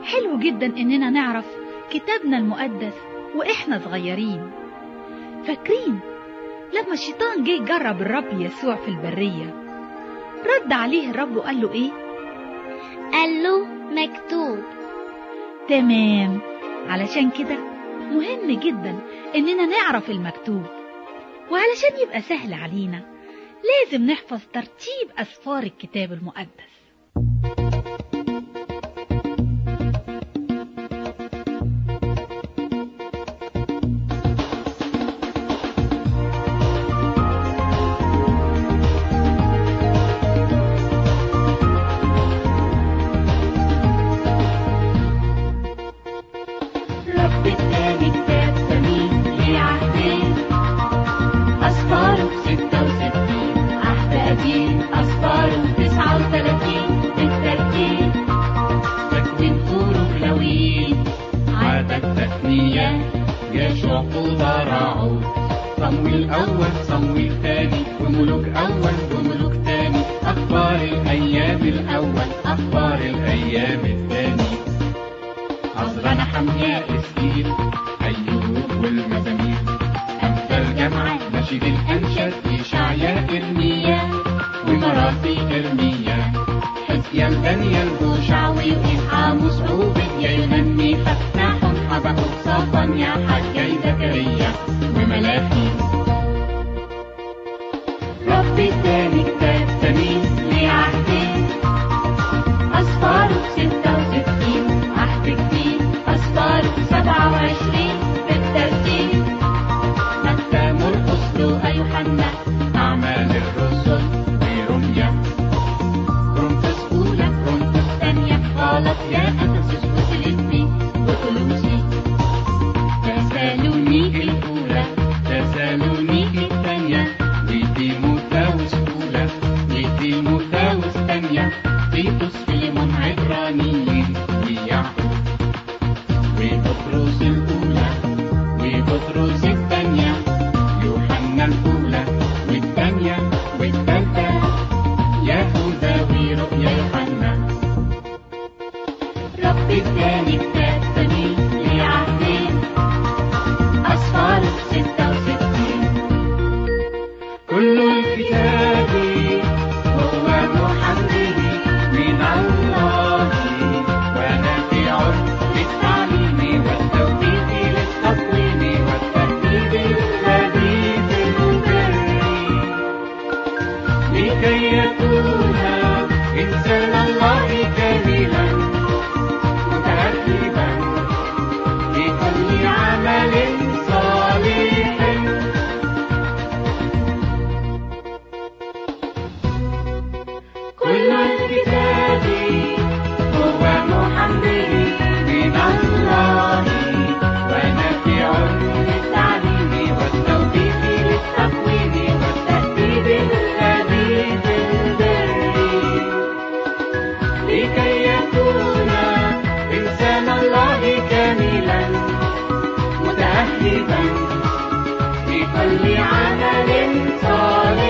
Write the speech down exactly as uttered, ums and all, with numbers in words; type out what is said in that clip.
حلو جدا إننا نعرف كتابنا المقدس وإحنا صغيرين. فاكرين لما الشيطان جه يجرب الرب يسوع في البرية، رد عليه الرب وقال له إيه؟ قال له مكتوب. تمام. علشان كده مهم جدا إننا نعرف المكتوب، وعلشان يبقى سهل علينا لازم نحفظ ترتيب أسفار الكتاب المقدس. صمويل أول صمويل ثاني وملوك أول وملوك ثاني، أخبار الأيام الأول أخبار الأيام الثاني. عذرا نحمياء إسكير أيوب والمزامير، أمثال جمعة نشيد الأنشاد إشعياء إرميا ومراثي إرميا، حزقيال دانيال هوشعوي وإسعاموس عوبديا يوناني فتاح حبقوق صفانيا حجاي زكريا وملاخي. ربي اداني كتاب تمييز ليه عهدين، أسفاره ستة وستين، عهد جديد أسفاره سبعة وعشرين بالترتيب، متى مرقس لوقا يوحنا أعمال الرسل ورميا، كورنثوس أولى كورنثوس ثانية غلاطيا أفسس وفيليبي وكولوسي، تسالونيكي الأولى تسالونيكي الثانية وتيموثاوس أولى وتيموثاوس ثانية، تيتوس فيليمون عبرانيين ويعقوب وبطرس الأولى وبطرس الثانية، يوحنا الأولى والثانية والثالثة، يهوذا ورؤيا يوحنا. ربي اداني كتاب تمييز ليه عهدين، أسفاره ستة وستين، كل الكتاب هو محمد من الله ونافع للتعليم والتوفيق للتقويم والتهذيب الذي في البر، لكي يكون إنسان الله كاملا متأدبا لكل عمل صالح. كل الكتاب هو محمد من الله ونافع للتعليم والتوفيق للتقويم والتهذيب الذي في البر، لكي يكون إنسان الله كاملا متأهبا لكل عمل صالح.